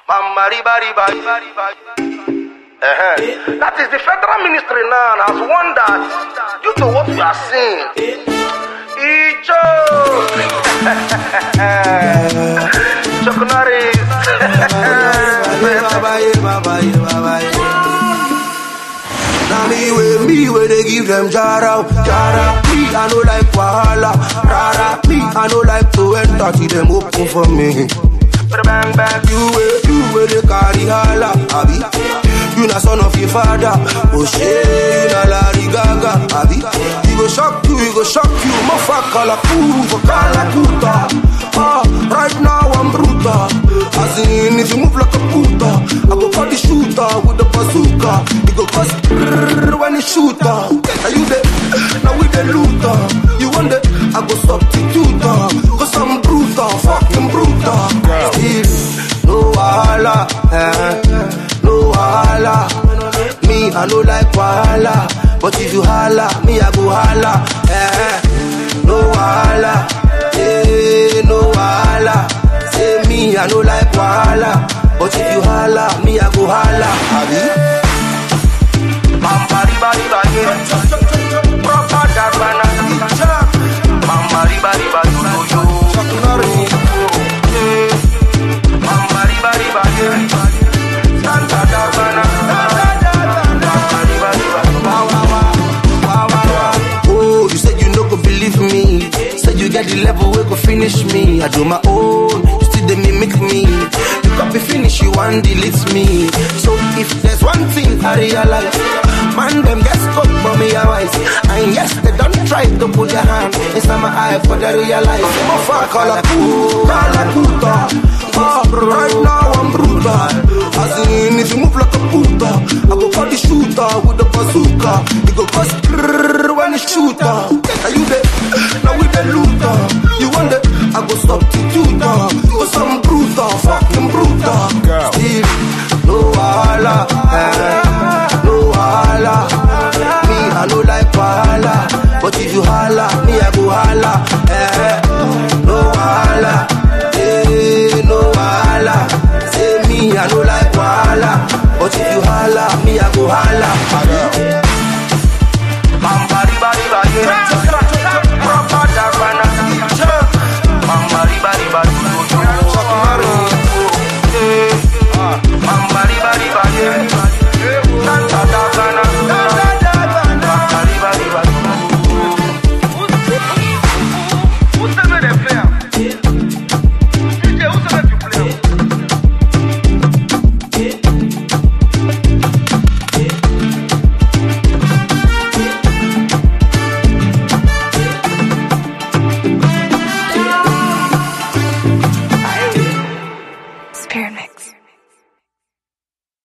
That is the federal ministry now has warned that due to what we are seeing, Now me where they give them jara. Me I no like wahala. Rara, me I no like to enter till them open for me. Bang bang, you where they carry hala. Abi, you na son of your father. Oh shit, na Lady Gaga. Abi, he go shock you. Motherfucker la puta. Right now I'm brutal. As in, if you move like a puta, I go call the shooter with the bazooka. He go cause when he shoot up. Are you there? Now with the looter. You want the? I go substitute cause I'm brutal, fucking brutal. Still, no wahala, no wahala. Me, I no like wahala. But if you holla, me I go holla. No wahala, no wahala. Say me, I no like wahala. But if you holla, me I go holla. Proper Davana, Mama riba riba yo. Mama riba riba Santa Davana. Oh, you said you no go believe me. Said you get the level where go finish me. I do my own, you still they mimic me. You copy finish, you want delete me. So if there's one thing I realize, man, them get scope for me a wise. And yes, they don't try to put their hand inside my eye for the realize. Right now I'm